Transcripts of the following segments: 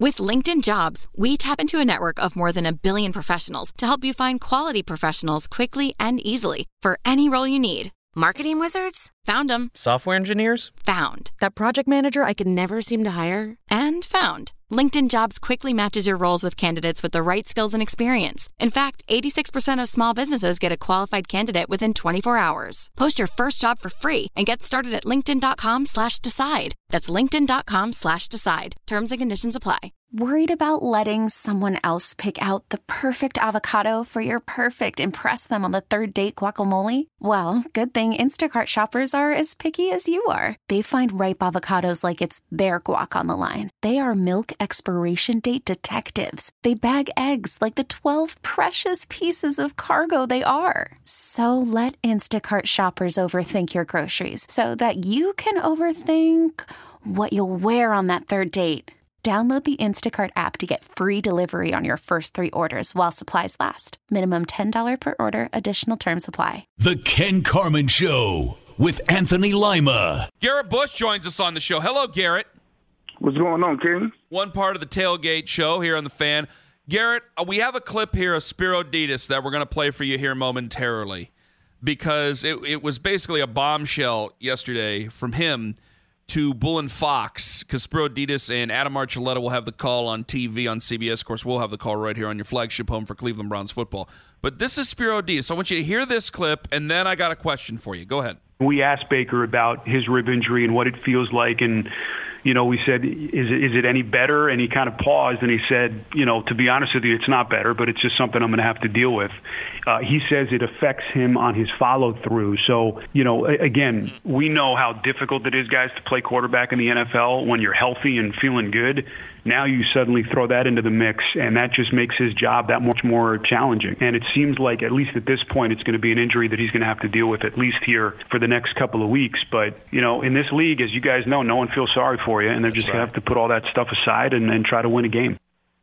With LinkedIn Jobs, we tap into a network of more than 1 billion professionals to help you find quality professionals quickly and easily for any role you need. Marketing wizards? Found them. Software engineers? Found. That project manager I could never seem to hire? And found. LinkedIn Jobs quickly matches your roles with candidates with the right skills and experience. In fact, 86% of small businesses get a qualified candidate within 24 hours. Post your first job for free and get started at linkedin.com/decide. That's linkedin.com/decide. Terms and conditions apply. Worried about letting someone else pick out the perfect avocado for your perfect impress them on the third date guacamole? Well, good thing Instacart shoppers are as picky as you are. They find ripe avocados like it's their guac on the line. They are milk expiration date detectives. They bag eggs like the 12 precious pieces of cargo they are. So let Instacart shoppers overthink your groceries so that you can overthink what you'll wear on that third date. Download the Instacart app to get free delivery on your first 3 orders while supplies last. Minimum $10 per order. Additional terms apply. The Ken Carman Show with Anthony Lima. Garrett Bush joins us on the show. Hello, Garrett. What's going on, Ken? One part of the Tailgate Show here on The Fan. Garrett, we have a clip here of Spiro Dedes that we're going to play for you here momentarily because it was basically a bombshell yesterday from him to Bull and Fox, because Spiro Dedes and Adam Archuleta will have the call on TV on CBS. Of course, we'll have the call right here on your flagship home for Cleveland Browns football. But this is Spiro Dedes. So I want you to hear this clip, and then I got a question for you. Go ahead. We asked Baker about his rib injury and what it feels like, and we said, is it any better? And he kind of paused, and he said, to be honest with you, it's not better, but it's just something I'm going to have to deal with. He says it affects him on his follow-through. So, again, we know how difficult it is, guys, to play quarterback in the NFL when you're healthy and feeling good. Now you suddenly throw that into the mix, and that just makes his job that much more challenging. And it seems like, at least at this point, it's going to be an injury that he's going to have to deal with at least here for the next couple of weeks. But, in this league, as you guys know, no one feels sorry for you, and they're just going to have to put all that stuff aside and try to win a game.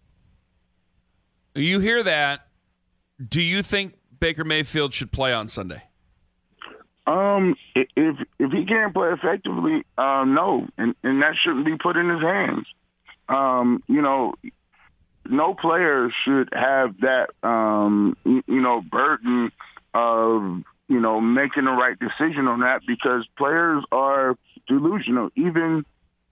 You hear that. Do you think Baker Mayfield should play on Sunday? If he can't play effectively, no, and that shouldn't be put in his hands. No player should have that, burden of, making the right decision on that, because players are delusional. Even,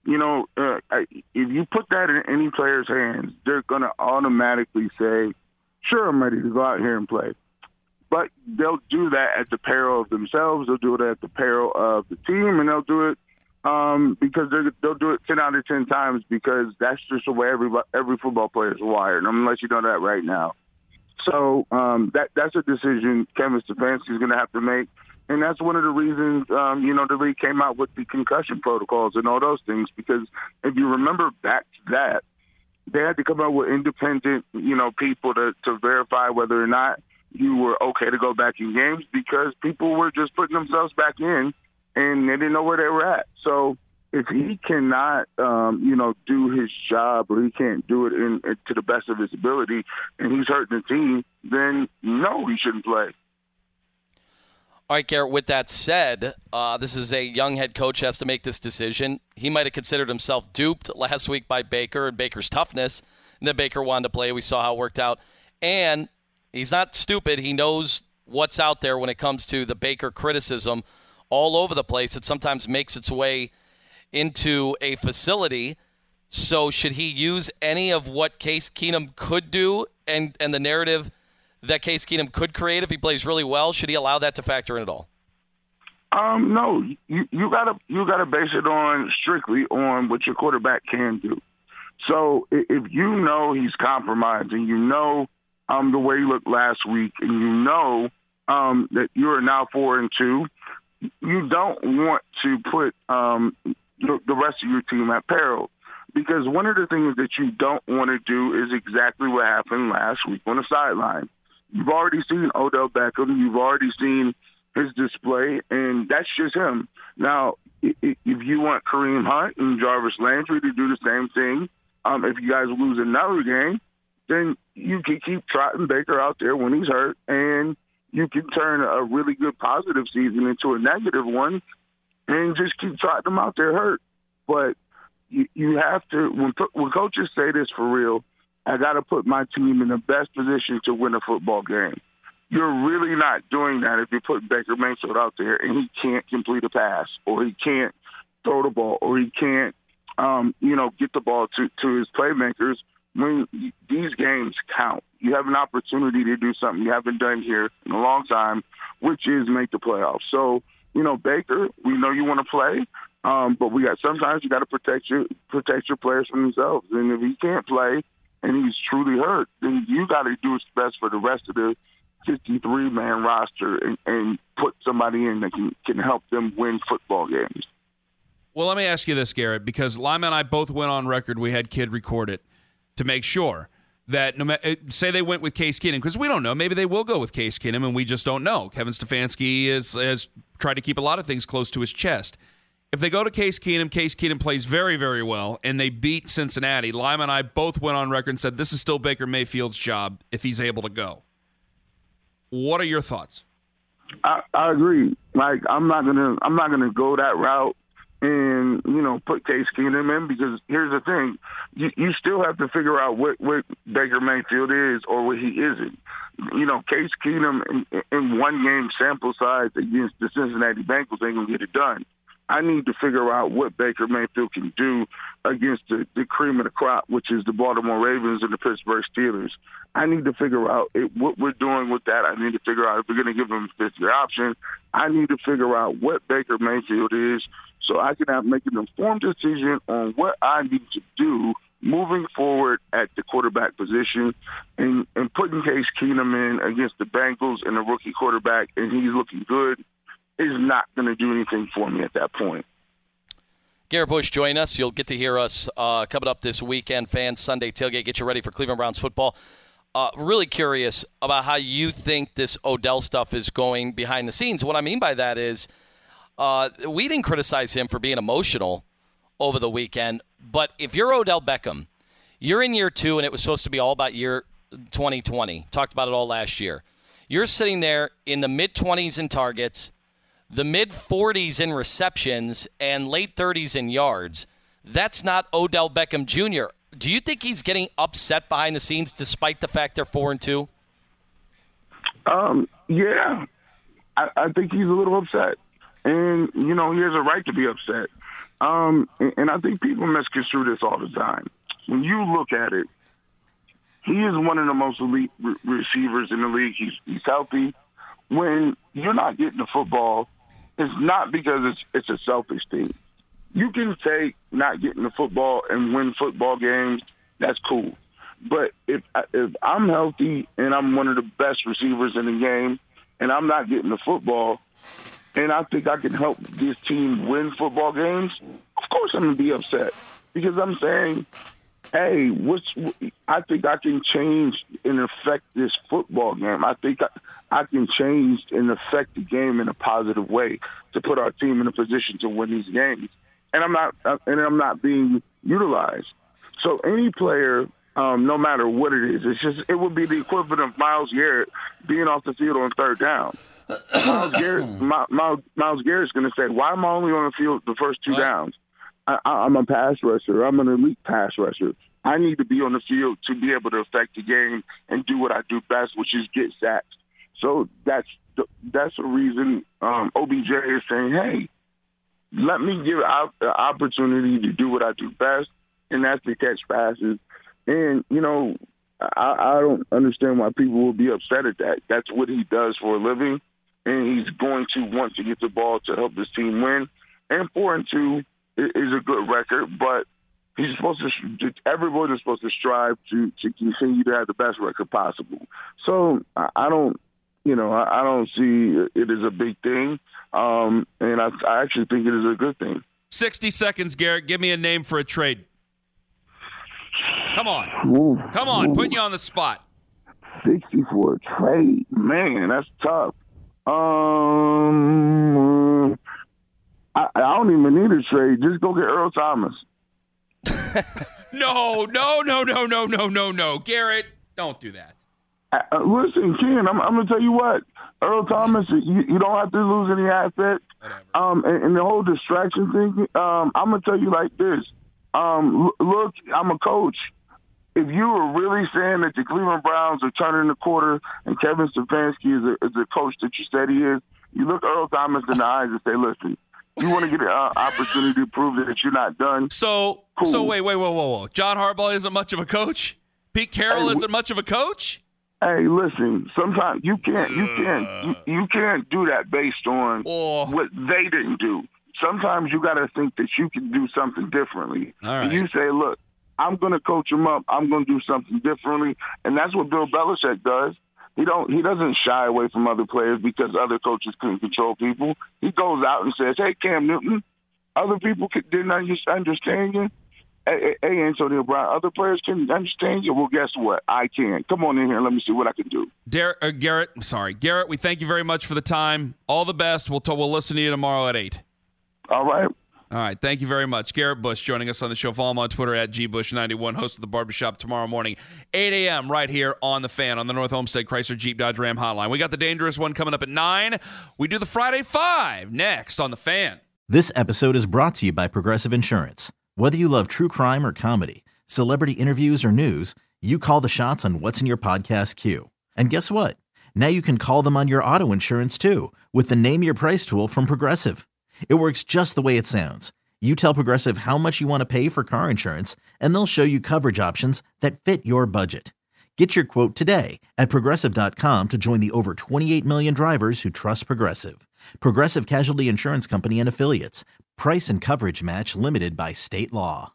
if you put that in any player's hands, they're going to automatically say, sure, I'm ready to go out here and play. But they'll do that at the peril of themselves. They'll do it at the peril of the team, and they'll do it because they'll do it 10 out of 10 times, because that's just the way every football player is wired. I'm going to let you know that right now. So that's a decision Kevin Stefanski is going to have to make. And that's one of the reasons, the league came out with the concussion protocols and all those things, because if you remember back to that, they had to come up with independent, people to verify whether or not you were okay to go back in games, because people were just putting themselves back in and they didn't know where they were at. So if he cannot, do his job, or he can't do it to the best of his ability, and he's hurting the team, then no, he shouldn't play. All right, Garrett, with that said, this is a young head coach has to make this decision. He might have considered himself duped last week by Baker and Baker's toughness, and then Baker wanted to play. We saw how it worked out. And he's not stupid. He knows what's out there when it comes to the Baker criticism all over the place. It sometimes makes its way into a facility. So should he use any of what Case Keenum could do and the narrative that Case Keenum could create if he plays really well? Should he allow that to factor in at all? No, you gotta base it on strictly on what your quarterback can do. So if you know he's compromised, and you know the way he looked last week, and you know that you are now 4-2, you don't want to put the rest of your team at peril. Because one of the things that you don't want to do is exactly what happened last week on the sideline. You've already seen Odell Beckham. You've already seen his display, and that's just him. Now, if you want Kareem Hunt and Jarvis Landry to do the same thing, if you guys lose another game, then you can keep trotting Baker out there when he's hurt, and you can turn a really good positive season into a negative one and just keep trotting him out there hurt. But you have to, when coaches say this for real, I got to put my team in the best position to win a football game. You're really not doing that if you put Baker Mayfield out there and he can't complete a pass, or he can't throw the ball, or he can't, get the ball to his playmakers. When these games count, you have an opportunity to do something you haven't done here in a long time, which is make the playoffs. So, Baker, we know you want to play, but sometimes you got to protect your players from themselves. And if he can't play and he's truly hurt, then you got to do what's best for the rest of the 53-man roster and put somebody in that can help them win football games. Well, let me ask you this, Garrett, because Lima and I both went on record. We had Kid record it to make sure that say they went with Case Keenum, because we don't know. Maybe they will go with Case Keenum, and we just don't know. Kevin Stefanski has tried to keep a lot of things close to his chest. If they go to Case Keenum plays very, very well, and they beat Cincinnati, Lima and I both went on record and said this is still Baker Mayfield's job if he's able to go. What are your thoughts? I agree. Like, I'm not gonna go that route and put Case Keenum in, because here's the thing: you still have to figure out what Baker Mayfield is or what he isn't. Case Keenum in one game sample size against the Cincinnati Bengals ain't gonna get it done. I need to figure out what Baker Mayfield can do against the cream of the crop, which is the Baltimore Ravens and the Pittsburgh Steelers. I need to figure out what we're doing with that. I need to figure out if we're going to give him a fifth-year option. I need to figure out what Baker Mayfield is so I can make an informed decision on what I need to do moving forward at the quarterback position, and putting Case Keenum in against the Bengals and the rookie quarterback, and he's looking good, is not going to do anything for me at that point. Garrett Bush, join us. You'll get to hear us coming up this weekend. Fans Sunday Tailgate. Get you ready for Cleveland Browns football. Really curious about how you think this Odell stuff is going behind the scenes. What I mean by that is we didn't criticize him for being emotional over the weekend, but if you're Odell Beckham, you're in year 2, and it was supposed to be all about year 2020. Talked about it all last year. You're sitting there in the mid-20s in targets, the mid-40s in receptions, and late 30s in yards. That's not Odell Beckham Jr. Do you think he's getting upset behind the scenes despite the fact they're 4-2? Yeah. I think he's a little upset. And, he has a right to be upset. And I think people misconstrue this all the time. When you look at it, he is one of the most elite receivers in the league. He's healthy. When you're not getting the football, it's not because it's a selfish thing. You can take not getting the football and win football games. That's cool. But if I'm healthy and I'm one of the best receivers in the game and I'm not getting the football and I think I can help this team win football games, of course I'm going to be upset, because I'm saying, hey, I think I can change and affect this football game. I think I can change and affect the game in a positive way to put our team in a position to win these games. And I'm not being utilized. So any player, no matter what it is, it would be the equivalent of Myles Garrett being off the field on third down. Myles Garrett's going to say, why am I only on the field the first 2 downs? I'm a pass rusher. I'm an elite pass rusher. I need to be on the field to be able to affect the game and do what I do best, which is get sacks. So that's the reason OBJ is saying, hey, let me give out the opportunity to do what I do best, and that's to catch passes. And, I don't understand why people will be upset at that. That's what he does for a living, and he's going to want to get the ball to help his team win. And 4-2 is a good record, but everyone is supposed to strive to continue to have the best record possible. So I don't see it as a big thing, and I actually think it is a good thing. 60 seconds, Garrett. Give me a name for a trade. Come on. Putting you on the spot. 60 for a trade. Man, that's tough. I don't even need a trade. Just go get Earl Thomas. No. Garrett, don't do that. Listen, Ken, I'm going to tell you what. Earl Thomas, you don't have to lose any assets. And the whole distraction thing, I'm going to tell you like this. Look, I'm a coach. If you were really saying that the Cleveland Browns are turning the quarter and Kevin Stefanski is a coach that you said he is, you look Earl Thomas in the eyes and say, listen, you want to get an opportunity to prove that you're not done. So wait, whoa. John Harbaugh isn't much of a coach? Pete Carroll isn't much of a coach? Hey, listen, sometimes you can't do that based on what they didn't do. Sometimes you got to think that you can do something differently. All right. And you say, look, I'm going to coach him up. I'm going to do something differently. And that's what Bill Belichick does. He doesn't shy away from other players because other coaches couldn't control people. He goes out and says, hey, Cam Newton, other people didn't understand you. Hey, Antonio Brown, other players can understand you. Well, guess what? I can. Come on in here and let me see what I can do. Garrett, we thank you very much for the time. All the best. We'll listen to you tomorrow at 8. All right. All right, thank you very much. Garrett Bush joining us on the show. Follow him on Twitter at GBush91, host of The Barbershop tomorrow morning, 8 a.m. right here on The Fan on the North Homestead Chrysler Jeep Dodge Ram hotline. We got the dangerous one coming up at 9. We do the Friday 5 next on The Fan. This episode is brought to you by Progressive Insurance. Whether you love true crime or comedy, celebrity interviews or news, you call the shots on what's in your podcast queue. And guess what? Now you can call them on your auto insurance too with the Name Your Price tool from Progressive. It works just the way it sounds. You tell Progressive how much you want to pay for car insurance, and they'll show you coverage options that fit your budget. Get your quote today at Progressive.com to join the over 28 million drivers who trust Progressive. Progressive Casualty Insurance Company and Affiliates. Price and coverage match limited by state law.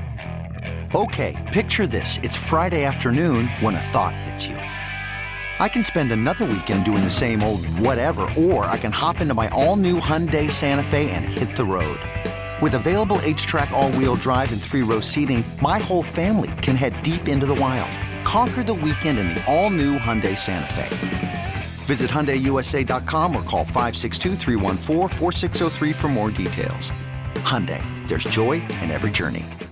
Okay, picture this. It's Friday afternoon when a thought hits you. I can spend another weekend doing the same old whatever, or I can hop into my all-new Hyundai Santa Fe and hit the road. With available H-Track all-wheel drive and 3-row seating, my whole family can head deep into the wild. Conquer the weekend in the all-new Hyundai Santa Fe. Visit HyundaiUSA.com or call 562-314-4603 for more details. Hyundai, there's joy in every journey.